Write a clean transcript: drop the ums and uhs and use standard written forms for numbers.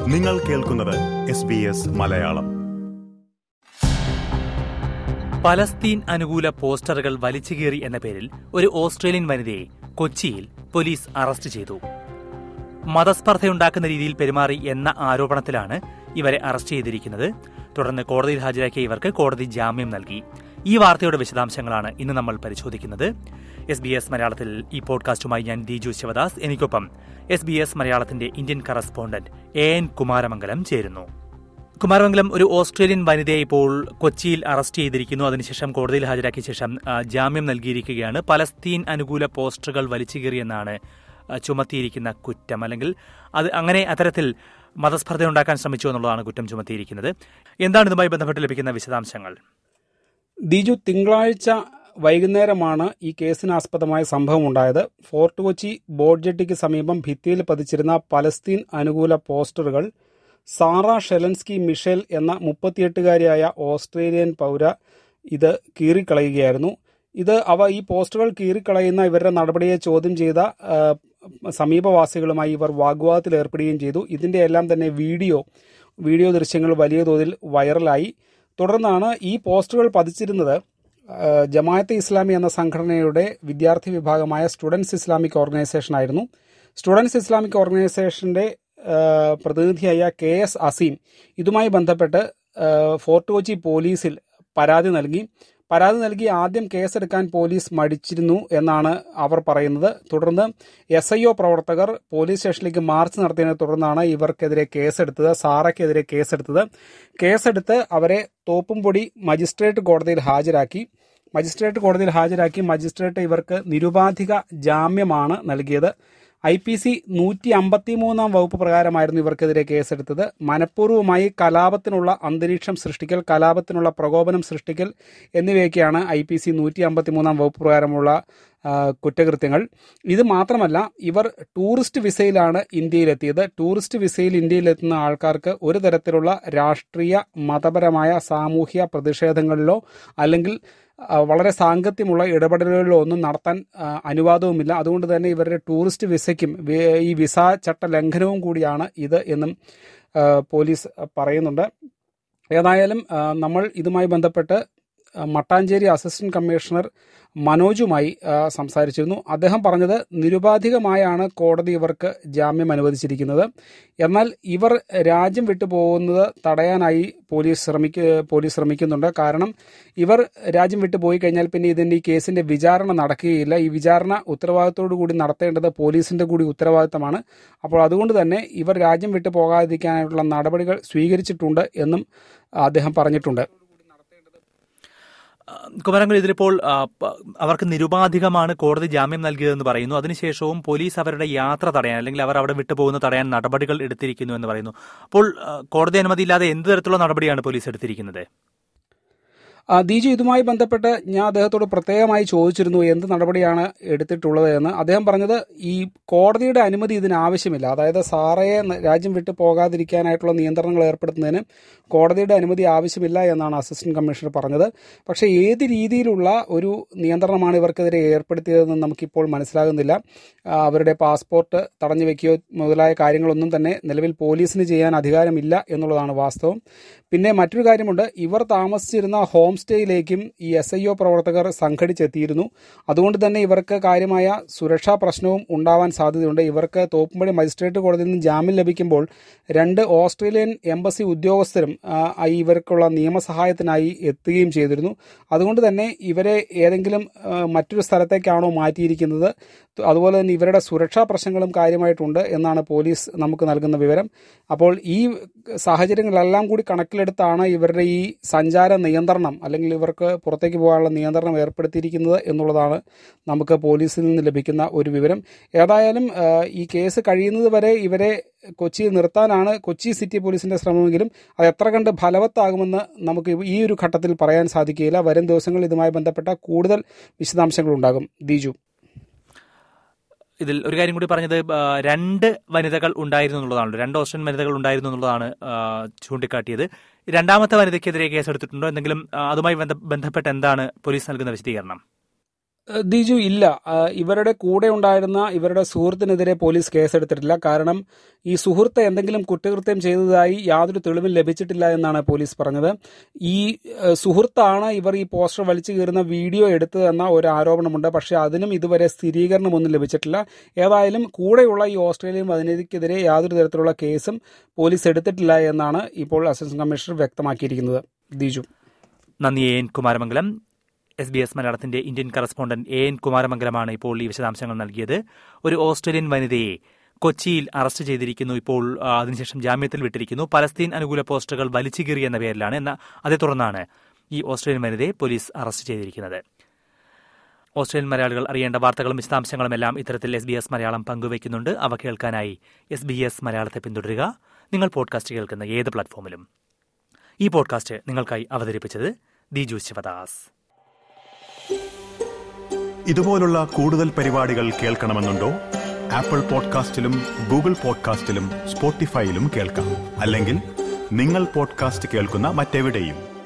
നിങ്ങൾ കേൾക്കുന്നത് SBS Malayalam. Palestine അനുകൂല പോസ്റ്ററുകൾ വലിച്ചുകീറി എന്ന പേരിൽ ഒരു ഓസ്ട്രേലിയൻ വനിതയെ കൊച്ചിയിൽ പോലീസ് അറസ്റ്റ് ചെയ്തു. മതസ്പർദ്ധയുണ്ടാക്കുന്ന രീതിയിൽ പെരുമാറി എന്ന ആരോപണത്തിലാണ് ഇവരെ അറസ്റ്റ് ചെയ്തിരിക്കുന്നത്. തുടർന്ന് കോടതിയിൽ ഹാജരാക്കിയ ഇവർക്ക് കോടതി ജാമ്യം നൽകി. ഈ വാർത്തയുടെ വിശദാംശങ്ങളാണ് ഇന്ന് നമ്മൾ പരിശോധിക്കുന്നത്. SBS മലയാളത്തിൽ ഈ പോഡ്കാസ്റ്റുമായി ഞാൻ ദിജു ശിവദാസ്. എനിക്കൊപ്പം SBS മലയാളത്തിന്റെ ഇന്ത്യൻ കറസ്പോണ്ടന്റ് AN കുമാരമംഗലം ചേരുന്നു. കുമാരമംഗലം, ഒരു ഓസ്ട്രേലിയൻ വനിതയെ ഇപ്പോൾ കൊച്ചിയിൽ അറസ്റ്റ് ചെയ്തിരിക്കുന്നു. അതിനുശേഷം കോടതിയിൽ ഹാജരാക്കിയ ശേഷം ജാമ്യം നൽകിയിരിക്കുകയാണ്. പലസ്തീൻ അനുകൂല പോസ്റ്ററുകൾ വലിച്ചുകീറിയെന്നാണ് ചുമത്തിയിരിക്കുന്ന കുറ്റം. അല്ലെങ്കിൽ അത്തരത്തിൽ മതസ്പർദ്ധയുണ്ടാക്കാൻ ശ്രമിച്ചു എന്നുള്ളതാണ് കുറ്റം ചുമത്തിയിരിക്കുന്നത്. എന്താണ് ഇതുമായി ബന്ധപ്പെട്ട് ലഭിക്കുന്ന വിശദാംശങ്ങൾ? ദിജു, തിങ്കളാഴ്ച വൈകുന്നേരമാണ് ഈ കേസിനാസ്പദമായ സംഭവം ഉണ്ടായത്. ഫോർട്ട് കൊച്ചി ബോട്ട് ജെട്ടിക്ക് സമീപം ഭിത്തിയിൽ പതിച്ചിരുന്ന പലസ്തീൻ അനുകൂല പോസ്റ്ററുകൾ സാറ ഷെലൻസ്കി മിഷേൽ എന്ന 38-കാരിയായ ഓസ്ട്രേലിയൻ പൗര ഇത് കീറിക്കളയുകയായിരുന്നു. ഈ പോസ്റ്ററുകൾ കീറിക്കളയുന്ന ഇവരുടെ നടപടിയെ ചോദ്യം ചെയ്ത സമീപവാസികളുമായി ഇവർ വാഗ്വാദത്തിൽ ഏർപ്പെടുകയും ചെയ്തു. ഇതിന്റെ എല്ലാം തന്നെ വീഡിയോ ദൃശ്യങ്ങൾ വലിയ തോതിൽ വൈറലായി. തുടർന്നാണ് ഈ പോസ്റ്ററുകൾ പതിച്ചിരുന്നത് ജമാഅത്തെ ഇസ്ലാമി എന്ന സംഘടനയുടെ വിദ്യാർത്ഥി വിഭാഗമായ സ്റ്റുഡൻസ് ഇസ്ലാമിക് ഓർഗനൈസേഷൻ ആയിരുന്നു. സ്റ്റുഡൻസ് ഇസ്ലാമിക് ഓർഗനൈസേഷന്റെ പ്രതിനിധിയായ KS അസീം ഇതുമായി ബന്ധപ്പെട്ട് ഫോർട്ട് കൊച്ചി പോലീസിൽ പരാതി നൽകി ആദ്യം കേസെടുക്കാൻ പോലീസ് മടിച്ചിരുന്നു എന്നാണ് അവർ പറയുന്നത്. തുടർന്ന് SIO പ്രവർത്തകർ പോലീസ് സ്റ്റേഷനിലേക്ക് മാർച്ച് നടത്തിയതിനെ തുടർന്നാണ് ഇവർക്കെതിരെ സാറയ്ക്കെതിരെ കേസെടുത്ത് അവരെ തോപ്പുംപൊടി മജിസ്ട്രേറ്റ് കോടതിയിൽ ഹാജരാക്കി. മജിസ്ട്രേറ്റ് ഇവർക്ക് നിരുപാധിക ജാമ്യമാണ് നൽകിയത്. IPC 153 വകുപ്പ് പ്രകാരമായിരുന്നു ഇവർക്കെതിരെ കേസെടുത്തത്. മനഃപൂർവ്വമായി കലാപത്തിനുള്ള അന്തരീക്ഷം സൃഷ്ടിക്കൽ, കലാപത്തിനുള്ള പ്രകോപനം സൃഷ്ടിക്കൽ എന്നിവയൊക്കെയാണ് IPC 153 വകുപ്പ് പ്രകാരമുള്ള കുറ്റകൃത്യങ്ങൾ. ഇത് മാത്രമല്ല, ഇവർ ടൂറിസ്റ്റ് വിസയിലാണ് ഇന്ത്യയിലെത്തിയത്. ടൂറിസ്റ്റ് വിസയിൽ ഇന്ത്യയിലെത്തുന്ന ആൾക്കാർക്ക് ഒരു തരത്തിലുള്ള രാഷ്ട്രീയ, മതപരമായ, സാമൂഹ്യ പ്രതിഷേധങ്ങളിലോ അല്ലെങ്കിൽ വളരെ സാങ്കത്യമുള്ള ഇടപെടലുകളിലോ ഒന്നും നടത്താൻ അനുവാദവുമില്ല. അതുകൊണ്ട് തന്നെ ഇവരുടെ ടൂറിസ്റ്റ് വിസയ്ക്കും ഈ വിസ ചട്ട ലംഘനവും കൂടിയാണ് ഇത് എന്നും പോലീസ് പറയുന്നുണ്ട്. ഏതായാലും നമ്മൾ ഇതുമായി ബന്ധപ്പെട്ട് മട്ടാഞ്ചേരി അസിസ്റ്റന്റ് കമ്മീഷണർ മനോജുമായി സംസാരിച്ചിരുന്നു. അദ്ദേഹം പറഞ്ഞത് നിരുപാധികമായാണ് കോടതി ഇവർക്ക് ജാമ്യം അനുവദിച്ചിരിക്കുന്നത്. എന്നാൽ ഇവർ രാജ്യം വിട്ടുപോകുന്നത് തടയാനായി പോലീസ് ശ്രമിക്കുന്നുണ്ട്. കാരണം ഇവർ രാജ്യം വിട്ടു പോയി കഴിഞ്ഞാൽ പിന്നെ ഈ കേസിന്റെ വിചാരണ നടക്കുകയില്ല. ഈ വിചാരണ ഉത്തരവാദിത്തോടു കൂടി നടത്തേണ്ടത് പോലീസിന്റെ കൂടി ഉത്തരവാദിത്തമാണ്. അപ്പോൾ അതുകൊണ്ട് തന്നെ ഇവർ രാജ്യം വിട്ടു പോകാതിരിക്കാനായിട്ടുള്ള നടപടികൾ സ്വീകരിച്ചിട്ടുണ്ട് എന്നും അദ്ദേഹം പറഞ്ഞിട്ടുണ്ട്. കുമാരംഗലം, ഇതിലിപ്പോൾ അവർക്ക് നിരുപാധികമാണ് കോടതി ജാമ്യം നൽകിയതെന്ന് പറയുന്നു. അതിനുശേഷവും പോലീസ് അവരുടെ യാത്ര തടയാൻ അല്ലെങ്കിൽ അവർ അവിടെ വിട്ടുപോകുന്ന തടയാൻ നടപടികൾ എടുത്തിരിക്കുന്നു എന്ന് പറയുന്നു. അപ്പോൾ കോടതി അനുമതിയില്ലാതെ എന്ത് തരത്തിലുള്ള നടപടിയാണ് പോലീസ് എടുത്തിരിക്കുന്നത്? ദിജു, ഇതുമായി ബന്ധപ്പെട്ട് ഞാൻ അദ്ദേഹത്തോട് പ്രത്യേകമായി ചോദിച്ചിരുന്നു എന്ത് നടപടിയാണ് എടുത്തിട്ടുള്ളത് എന്ന്. അദ്ദേഹം പറഞ്ഞത് ഈ കോടതിയുടെ അനുമതി ഇതിന് ആവശ്യമില്ല. അതായത് സാറയെ രാജ്യം വിട്ടു പോകാതിരിക്കാനായിട്ടുള്ള നിയന്ത്രണങ്ങൾ ഏർപ്പെടുത്തുന്നതിന് കോടതിയുടെ അനുമതി ആവശ്യമില്ല എന്നാണ് അസിസ്റ്റന്റ് കമ്മീഷണർ പറഞ്ഞത്. പക്ഷേ ഏത് രീതിയിലുള്ള ഒരു നിയന്ത്രണമാണ് ഇവർക്കെതിരെ ഏർപ്പെടുത്തിയതെന്ന് നമുക്കിപ്പോൾ മനസ്സിലാകുന്നില്ല. അവരുടെ പാസ്പോർട്ട് തടഞ്ഞു വെക്കുകയോ മുതലായ കാര്യങ്ങളൊന്നും തന്നെ നിലവിൽ പോലീസിന് ചെയ്യാൻ അധികാരമില്ല എന്നുള്ളതാണ് വാസ്തവം. പിന്നെ മറ്റൊരു കാര്യമുണ്ട്, ഇവർ താമസിച്ചിരുന്ന ഹോം സ്റ്റേയിലേക്കും ഈ SIO പ്രവർത്തകർ സംഘടിച്ചെത്തിയിരുന്നു. അതുകൊണ്ട് തന്നെ ഇവർക്ക് കാര്യമായ സുരക്ഷാ പ്രശ്നവും ഉണ്ടാവാൻ സാധ്യതയുണ്ട്. ഇവർക്ക് തോപ്പുംപടി മജിസ്ട്രേറ്റ് കോടതിയിൽ നിന്ന് ജാമ്യം ലഭിക്കുമ്പോൾ 2 ഓസ്ട്രേലിയൻ എംബസി ഉദ്യോഗസ്ഥരും ഇവർക്കുള്ള നിയമസഹായത്തിനായി എത്തുകയും ചെയ്തിരുന്നു. അതുകൊണ്ട് തന്നെ ഇവരെ ഏതെങ്കിലും മറ്റൊരു സ്ഥലത്തേക്കാണോ മാറ്റിയിരിക്കുന്നത്, അതുപോലെ തന്നെ ഇവരുടെ സുരക്ഷാ പ്രശ്നങ്ങളും കാര്യമായിട്ടുണ്ട് എന്നാണ് പോലീസ് നമുക്ക് നൽകുന്ന വിവരം. അപ്പോൾ ഈ സാഹചര്യങ്ങളെല്ലാം കൂടി കണക്കിലെടുത്താണ് ഇവരുടെ ഈ സഞ്ചാര നിയന്ത്രണം അല്ലെങ്കിൽ ഇവർക്ക് പുറത്തേക്ക് പോകാനുള്ള നിയന്ത്രണം ഏർപ്പെടുത്തിയിരിക്കുന്നത് എന്നുള്ളതാണ് നമുക്ക് പോലീസിൽ നിന്ന് ലഭിക്കുന്ന ഒരു വിവരം. ഏതായാലും ഈ കേസ് കഴിയുന്നത് വരെ ഇവരെ കൊച്ചിയിൽ നിർത്താനാണ് കൊച്ചി സിറ്റി പോലീസിന്റെ ശ്രമമെങ്കിലും അത് എത്ര കണ്ട് ഫലവത്താകുമെന്ന് നമുക്ക് ഈ ഒരു ഘട്ടത്തിൽ പറയാൻ സാധിക്കുകയില്ല. വരും ദിവസങ്ങളിൽ ഇതുമായി ബന്ധപ്പെട്ട കൂടുതൽ വിശദാംശങ്ങൾ ഉണ്ടാകും. ദിജു, ഇതിൽ ഒരു കാര്യം കൂടി പറഞ്ഞത് 2 വനിതകൾ ഉണ്ടായിരുന്നു എന്നുള്ളതാണ്. 2 ഓസ്ട്രേലിയൻ വനിതകൾ ഉണ്ടായിരുന്നു എന്നുള്ളതാണ് ചൂണ്ടിക്കാട്ടിയത്. രണ്ടാമത്തെ വനിതയ്ക്കെതിരെ കേസെടുത്തിട്ടുണ്ടോ? എന്തെങ്കിലും അതുമായി ബന്ധപ്പെട്ട് എന്താണ് പോലീസ് നൽകുന്ന വിശദീകരണം? ദിജു, ഇല്ല. ഇവരുടെ കൂടെ ഉണ്ടായിരുന്ന ഇവരുടെ സുഹൃത്തിനെതിരെ പോലീസ് കേസെടുത്തിട്ടില്ല. കാരണം ഈ സുഹൃത്ത് എന്തെങ്കിലും കുറ്റകൃത്യം ചെയ്തതായി യാതൊരു തെളിവും ലഭിച്ചിട്ടില്ല എന്നാണ് പോലീസ് പറഞ്ഞത്. ഈ സുഹൃത്താണ് ഇവർ ഈ പോസ്റ്റർ വലിച്ചു കീറുന്ന വീഡിയോ എടുത്തതെന്ന ഒരു ആരോപണമുണ്ട്. പക്ഷേ അതിനും ഇതുവരെ സ്ഥിരീകരണമൊന്നും ലഭിച്ചിട്ടില്ല. ഏതായാലും കൂടെയുള്ള ഈ ഓസ്ട്രേലിയൻ വനിതയ്ക്കെതിരെ യാതൊരു തരത്തിലുള്ള കേസും പോലീസ് എടുത്തിട്ടില്ല എന്നാണ് ഇപ്പോൾ അസിസ്റ്റന്റ് കമ്മീഷണർ വ്യക്തമാക്കിയിരിക്കുന്നത്. ദിജു, നന്ദി. എൻ കുമാരമംഗലം. SBS മലയാളത്തിന്റെ ഇന്ത്യൻ കറസ്പോണ്ടന്റ് എൻ കുമാരമംഗലമാണ് ഇപ്പോൾ ഈ വിശദാംശങ്ങൾ നൽകിയത്. ഒരു ഓസ്ട്രേലിയൻ വനിതയെ കൊച്ചിയിൽ അറസ്റ്റ് ചെയ്തിരിക്കുന്നു. ഇപ്പോൾ അതിനുശേഷം ജാമ്യത്തിൽ വിട്ടിരിക്കുന്നു. പലസ്തീൻ അനുകൂല പോസ്റ്ററുകൾ വലിച്ചു കീറി എന്ന പേരിലാണ്. അതേ തുടർന്നാണ് ഈ ഓസ്ട്രേലിയൻ വനിതയെ പോലീസ് അറസ്റ്റ് ചെയ്തിരിക്കുന്നത്. ഓസ്ട്രേലിയൻ മലയാളികൾ അറിയേണ്ട വാർത്തകളും വിശദാംശങ്ങളും എല്ലാം ഇത്തരത്തിൽ SBS മലയാളം പങ്കുവയ്ക്കുന്നുണ്ട്. അവ കേൾക്കാനായി SBS മലയാളത്തെ പിന്തുടരുക. നിങ്ങൾ പോഡ്കാസ്റ്റ് കേൾക്കുന്ന ഏത് പ്ലാറ്റ്ഫോമിലും. ഈ പോഡ്കാസ്റ്റ് നിങ്ങൾക്കായി അവതരിപ്പിച്ചത് ദിജു ശിവദാസ്. ഇതുപോലുള്ള കൂടുതൽ പരിപാടികൾ കേൾക്കണമെന്നുണ്ടോ? ആപ്പിൾ പോഡ്കാസ്റ്റിലും ഗൂഗിൾ പോഡ്കാസ്റ്റിലും സ്പോട്ടിഫൈയിലും കേൾക്കാം. അല്ലെങ്കിൽ നിങ്ങൾ പോഡ്കാസ്റ്റ് കേൾക്കുന്ന മറ്റെവിടെയും.